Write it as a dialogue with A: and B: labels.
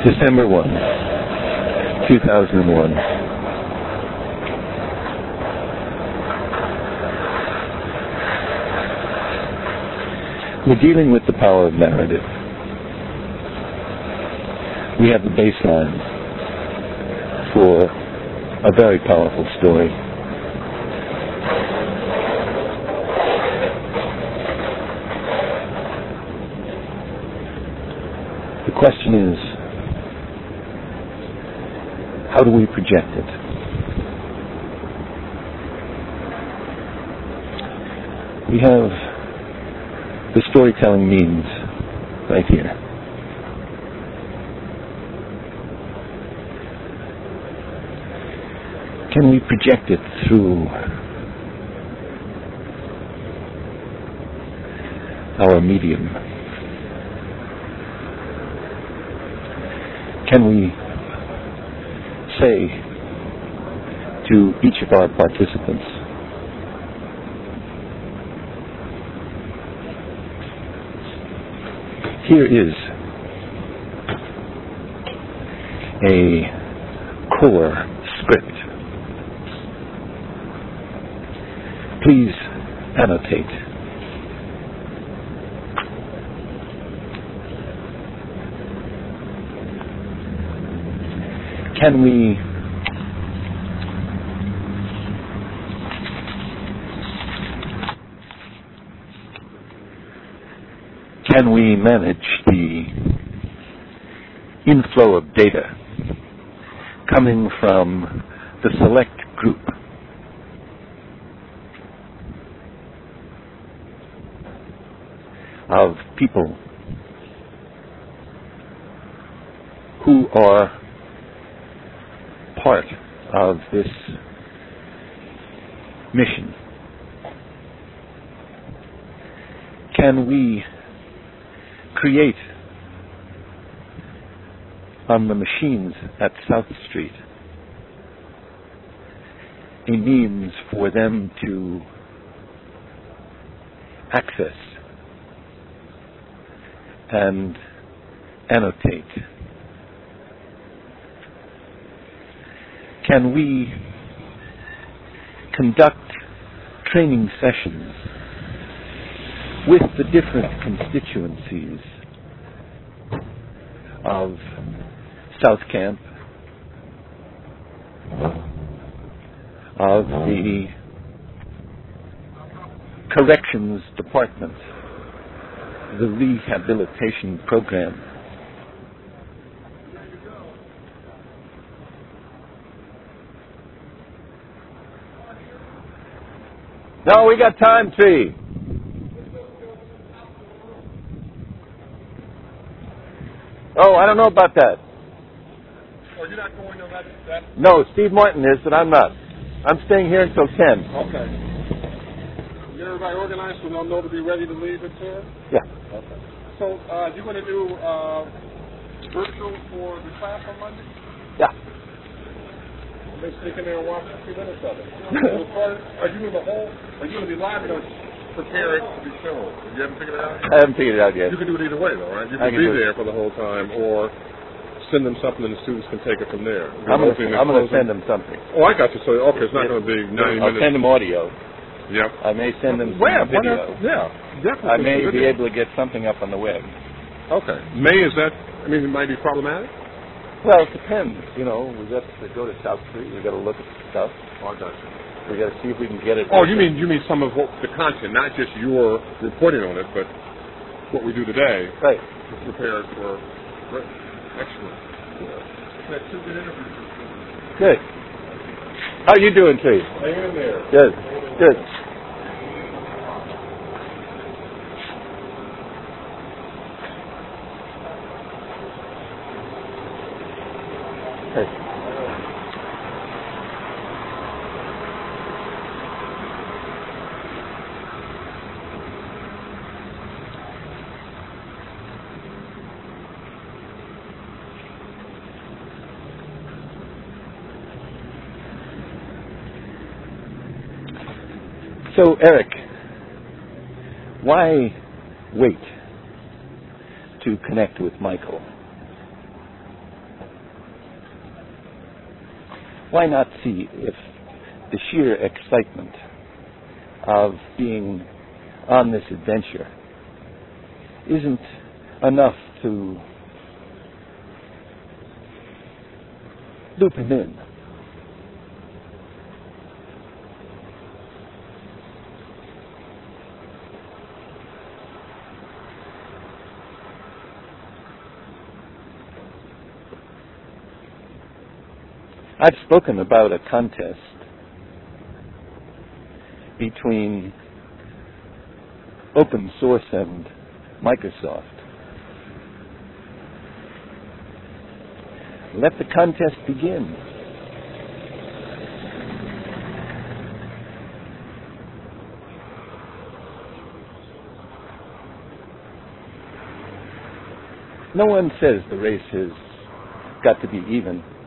A: December 1, 2001. We're dealing with the power of narrative. We have the baseline for a very powerful story. The question is, how do we project it? We have the storytelling means right here. Can we project it through our medium? Can we say to each of our participants, here is a core script. Please annotate. Can we manage the inflow of data coming from the select group of people who are part of this mission? Can we create on the machines at South Street a means for them to access and annotate? Can we conduct training sessions with the different constituencies of South Camp, of the Corrections Department, the rehabilitation program? No, we got time, Tree. Oh, I don't know about that.
B: Oh, you're not going on that?
A: No, Steve Martin is, but I'm not. I'm staying here until 10.
B: Okay. Get everybody organized so they'll know to be ready to leave at 10?
A: Yeah.
B: Okay. So, you're going to do virtual for the class on Monday?
A: Yeah.
B: Maybe sneak in there and watch a few minutes of it. Are you going to be live or prepare it to be shown? You haven't figured it out?
A: I haven't figured it out yet.
B: You can do it either way, though, right? You can be there for the whole time, or send them something and the students can take it from there.
A: I'm going to send them something.
B: Oh, I got you. So, okay, it's not going to be 90 minutes.
A: I'll send them audio.
B: Yep.
A: I may send them some video.
B: Yeah, definitely.
A: I may be able to get something up on the web.
B: Okay. It might be problematic?
A: Well, it depends. You know, we got to go to South Street. We got to look at the stuff.
B: Oh, I got you.
A: We got to see if we can get it.
B: Oh, you mean some of the content, not just your reporting on it, but what we do today.
A: Right.
B: Prepared for. Great. Excellent. That's two good interviews.
A: Good. How you doing, Tree?
B: Hang in there.
A: Good. Good. Hey. So, Eric, why wait to connect with Michael? why not see if the sheer excitement of being on this adventure isn't enough to loop him in? I've spoken about a contest between open source and Microsoft. Let the contest begin. No one says the race has got to be even.